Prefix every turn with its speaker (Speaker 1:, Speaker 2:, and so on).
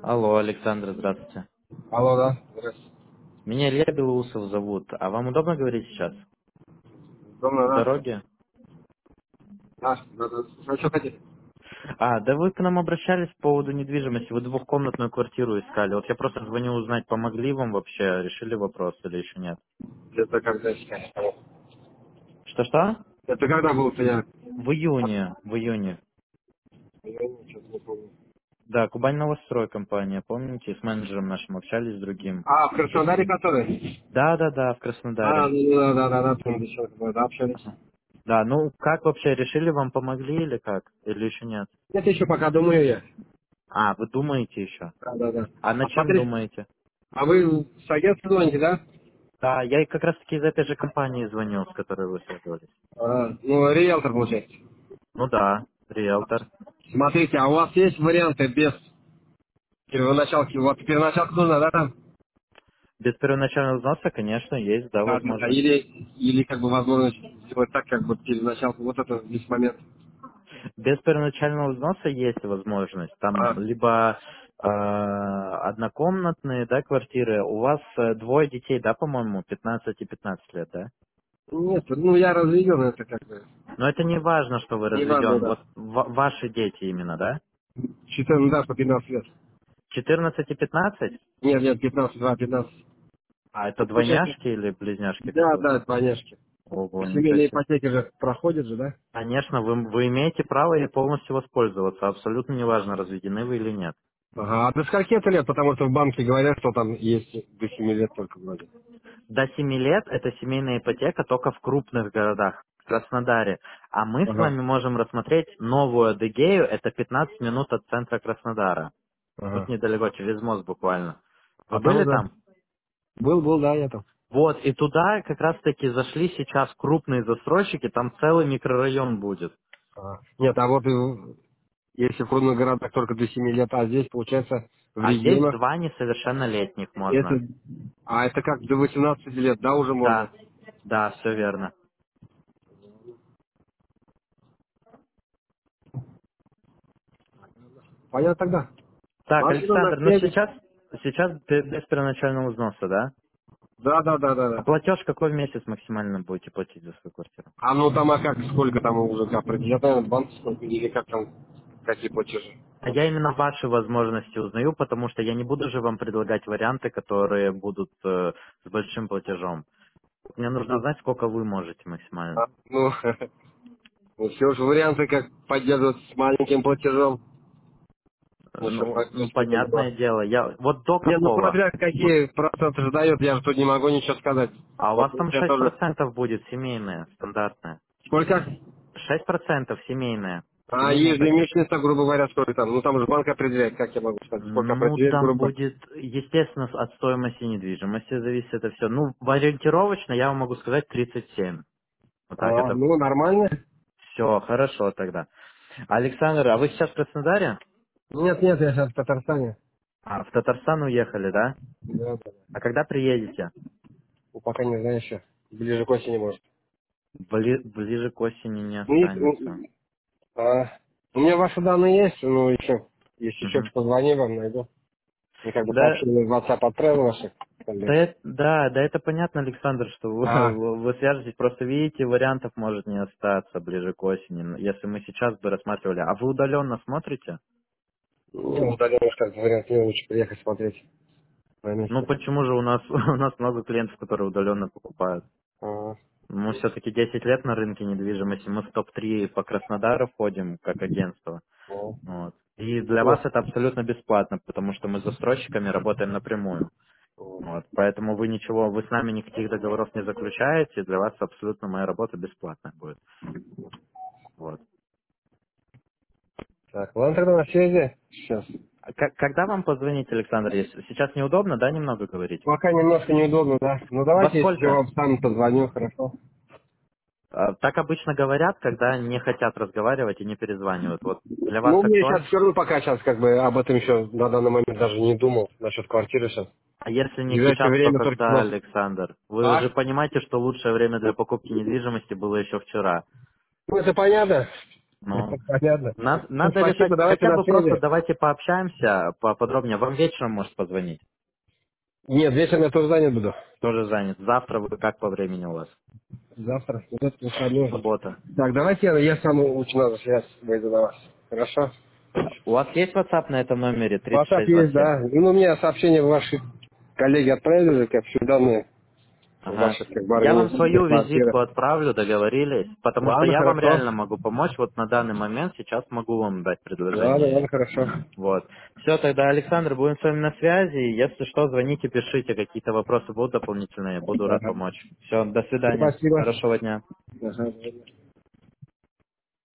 Speaker 1: Алло, Александр, здравствуйте.
Speaker 2: Алло, да? Здравствуйте.
Speaker 1: Меня Илья Белоусов зовут. А вам удобно говорить сейчас?
Speaker 2: Удобно,
Speaker 1: В
Speaker 2: да?
Speaker 1: дороге?
Speaker 2: Да. А что хотите?
Speaker 1: Да вы к нам обращались по поводу недвижимости. Вы двухкомнатную квартиру искали. Вот я просто звоню узнать, помогли вам вообще, решили вопрос или еще нет?
Speaker 2: Это когда сейчас?
Speaker 1: Что-что?
Speaker 2: Это когда был я?
Speaker 1: В июне, в июне.
Speaker 2: Я что-то не помню.
Speaker 1: Да, Кубань Новострой компания, помните, с менеджером нашим общались с другим.
Speaker 2: А, в
Speaker 1: То есть-
Speaker 2: Краснодаре который?
Speaker 1: Да, в
Speaker 2: А,
Speaker 1: Краснодаре.
Speaker 2: ну да, там девчонка, да, общались.
Speaker 1: Ага. Да, ну как вообще, решили, вам помогли или как? Или еще нет?
Speaker 2: Нет, еще пока думаю я.
Speaker 1: Вы думаете еще?
Speaker 2: Да.
Speaker 1: А над
Speaker 2: А
Speaker 1: чем
Speaker 2: смотри,
Speaker 1: думаете?
Speaker 2: а вы с агентства звоните, да?
Speaker 1: Да, я и как раз таки из этой же компании звонил, с которой вы связывались.
Speaker 2: А, ну, риэлтор получается.
Speaker 1: Ну да, риэлтор.
Speaker 2: Смотрите, а у вас есть варианты без первоначалки? Вот первоначалка нужна, да, там?
Speaker 1: Без первоначального взноса, конечно, есть, да,
Speaker 2: Да.
Speaker 1: возможность.
Speaker 2: Или как бы возможность сделать так, как бы первоначалку. Вот это весь момент.
Speaker 1: Без первоначального взноса есть возможность. Там
Speaker 2: А,
Speaker 1: либо однокомнатные, да, квартиры. У вас двое детей, да, по-моему, 15 и 15 лет, да?
Speaker 2: нет, ну я разведен, это как бы
Speaker 1: Но это не важно, что вы
Speaker 2: не важно,
Speaker 1: разведен.
Speaker 2: да.
Speaker 1: Вот ваши дети именно, да?
Speaker 2: 14, да, по 15 лет.
Speaker 1: 14 и 15?
Speaker 2: Нет, 15, 2, 15.
Speaker 1: А это
Speaker 2: Ну, получается,
Speaker 1: двойняшки или близняшки, как
Speaker 2: да,
Speaker 1: вы?
Speaker 2: да, конечно.
Speaker 1: Ого, ничего
Speaker 2: Семейные
Speaker 1: себе.
Speaker 2: ипотеки же проходят же, да?
Speaker 1: Конечно, вы имеете право ей полностью воспользоваться. Абсолютно неважно, разведены вы или нет.
Speaker 2: Ага, а до скольки это лет? Потому что в банке говорят, что там есть до 7 лет только вроде.
Speaker 1: До 7 лет это семейная ипотека только в крупных городах, в Краснодаре. А мы с
Speaker 2: Ага,
Speaker 1: вами можем рассмотреть новую Адыгею, это 15 минут от центра Краснодара. Тут
Speaker 2: ага.
Speaker 1: недалеко, через мост буквально. Вы
Speaker 2: А там
Speaker 1: были
Speaker 2: уже
Speaker 1: там?
Speaker 2: был, да, я там.
Speaker 1: Вот, и туда как раз-таки зашли сейчас крупные застройщики, там целый микрорайон будет.
Speaker 2: Ага. Нет, а вот если в крупных городах только до 7 лет, а здесь, получается, в
Speaker 1: А здесь
Speaker 2: регионах,
Speaker 1: два несовершеннолетних
Speaker 2: это,
Speaker 1: можно.
Speaker 2: это как до 18 лет, да, уже можно?
Speaker 1: Да, да, все верно.
Speaker 2: Понятно тогда.
Speaker 1: Так,
Speaker 2: Смотри, ну, на
Speaker 1: Александр, ну
Speaker 2: связи.
Speaker 1: сейчас без первоначального взноса, да? А
Speaker 2: Да.
Speaker 1: платеж какой в месяц максимально будете платить за свою квартиру?
Speaker 2: А ну там, а как, сколько там уже как определять, наверное, банк сколько, или как там, какие платежи?
Speaker 1: А я именно ваши возможности узнаю, потому что я не буду же вам предлагать варианты, которые будут с большим платежом. Мне нужно знать, сколько вы можете максимально.
Speaker 2: А, ну, ну, все же варианты, как поддерживать с маленьким платежом. Ну, что,
Speaker 1: Ну,
Speaker 2: сколько было.
Speaker 1: понятное дело. Вот до
Speaker 2: Не, ну
Speaker 1: какого?
Speaker 2: смотря какие проценты же дает, я же тут не могу ничего сказать.
Speaker 1: А у вас
Speaker 2: Потому
Speaker 1: там
Speaker 2: что я
Speaker 1: шесть
Speaker 2: тоже...
Speaker 1: процентов будет семейная, стандартная.
Speaker 2: Сколько?
Speaker 1: 6% семейная.
Speaker 2: А
Speaker 1: Семейная ипотека.
Speaker 2: ежемесячно, грубо говоря, сколько там? Ну там же банк определяет, как я могу сказать, сколько
Speaker 1: Ну,
Speaker 2: определяет,
Speaker 1: там
Speaker 2: грубо.
Speaker 1: будет, естественно, от стоимости недвижимости зависит это все. Ну, ориентировочно я вам могу сказать 37. Вот так
Speaker 2: А,
Speaker 1: это
Speaker 2: ну нормально.
Speaker 1: все хорошо тогда. Александр, а вы сейчас в Краснодаре?
Speaker 2: Нет, я сейчас в Татарстане.
Speaker 1: В Татарстан уехали, да?
Speaker 2: Да.
Speaker 1: А когда приедете?
Speaker 2: Ну, пока не знаю еще. Ближе к осени, может.
Speaker 1: Ближе к осени не
Speaker 2: Ну,
Speaker 1: останется.
Speaker 2: у меня ваши данные есть, ну, еще. Если что,
Speaker 1: Мгм.
Speaker 2: позвони вам, найду. И как бы
Speaker 1: Да,
Speaker 2: сообщение в WhatsApp отправил ваши.
Speaker 1: да, это понятно, Александр, что вы,
Speaker 2: А,
Speaker 1: вы свяжетесь, просто видите, вариантов может не остаться ближе к осени, если мы сейчас бы рассматривали. А вы удаленно смотрите?
Speaker 2: ну, удаленно, как вариант, мне лучше приехать смотреть на
Speaker 1: Ну
Speaker 2: месте.
Speaker 1: почему же у нас у нас много клиентов, которые удаленно покупают?
Speaker 2: А,
Speaker 1: Мы все-таки 10 лет на рынке недвижимости, мы в топ-3 по Краснодару входим как агентство.
Speaker 2: ну,
Speaker 1: Вот. И для вас
Speaker 2: ну,
Speaker 1: это абсолютно бесплатно, потому что мы с застройщиками работаем напрямую. Вот. Поэтому вы ничего, вы с нами никаких договоров не заключаете, для вас абсолютно моя работа бесплатная будет. Вот.
Speaker 2: так, ладно, тогда на связи. Сейчас.
Speaker 1: Когда вам позвонить, Александр, если сейчас неудобно, да, немного говорить?
Speaker 2: Пока немножко неудобно, да. Ну,
Speaker 1: Во
Speaker 2: давайте, если я
Speaker 1: сколько?
Speaker 2: вам сам позвоню, хорошо.
Speaker 1: Так обычно говорят, когда не хотят разговаривать и не перезванивают. Вот для вас
Speaker 2: Ну, мне сейчас
Speaker 1: актуально?
Speaker 2: все равно пока сейчас как бы об этом еще на данный момент даже не думал, насчет квартиры сейчас.
Speaker 1: А если
Speaker 2: В
Speaker 1: не
Speaker 2: ближайшее
Speaker 1: сейчас, то
Speaker 2: время только
Speaker 1: когда,
Speaker 2: просто...
Speaker 1: Александр? Вы
Speaker 2: А?
Speaker 1: же понимаете, что лучшее время для покупки недвижимости было еще вчера.
Speaker 2: Ну, это понятно.
Speaker 1: Ну,
Speaker 2: Понятно. Ну,
Speaker 1: надо решать,
Speaker 2: спасибо, давайте
Speaker 1: хотя
Speaker 2: на
Speaker 1: бы просто
Speaker 2: связи.
Speaker 1: давайте пообщаемся поподробнее. Вам вечером может позвонить.
Speaker 2: Нет, вечером я тоже занят буду.
Speaker 1: Тоже занят. Завтра вы как по времени у вас?
Speaker 2: Завтра. Вот это выходной.
Speaker 1: Суббота.
Speaker 2: Так, давайте я сам лучше на связь выйду на вас. Хорошо?
Speaker 1: У вас есть WhatsApp на этом номере
Speaker 2: WhatsApp есть,
Speaker 1: 3627?
Speaker 2: да. Ну, мне сообщение ваши коллеги отправили, как все данные
Speaker 1: Ага.
Speaker 2: ваших как бы
Speaker 1: Я вам свою
Speaker 2: организации,
Speaker 1: визитку
Speaker 2: квартиры.
Speaker 1: отправлю, договорились, потому что
Speaker 2: Ладно,
Speaker 1: я вам
Speaker 2: хорошо.
Speaker 1: реально могу помочь. Вот на данный момент сейчас могу вам дать
Speaker 2: Ладно,
Speaker 1: предложение.
Speaker 2: хорошо.
Speaker 1: Вот. Все, тогда, Александр, будем с вами на связи. Если что, звоните, пишите, какие-то вопросы будут дополнительные, буду рад
Speaker 2: Ага.
Speaker 1: помочь. Все, до свидания.
Speaker 2: Спасибо.
Speaker 1: Хорошего дня.
Speaker 2: Ага.